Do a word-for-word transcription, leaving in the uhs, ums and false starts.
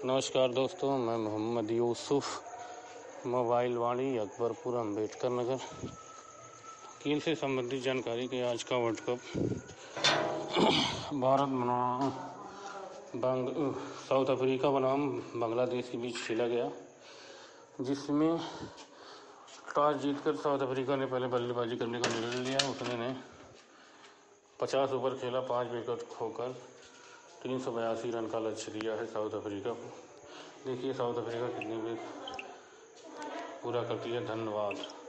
नमस्कार दोस्तों, मैं मोहम्मद यूसुफ, मोबाइल वाणी, अकबरपुर, अम्बेडकर नगर। खेल से संबंधित जानकारी कि आज का वर्ल्ड कप भारत बनाम बांग साउथ अफ्रीका बनाम बांग्लादेश के बीच खेला गया, जिसमें टॉस जीतकर साउथ अफ्रीका ने पहले बल्लेबाजी करने का निर्णय लिया। उसने ने पचास ओवर खेला, पाँच विकेट खोकर तीन सौ बयासी रन का लक्ष्य दिया है साउथ अफ्रीका को। देखिए साउथ अफ्रीका कितनी भी पूरा करती है। धन्यवाद।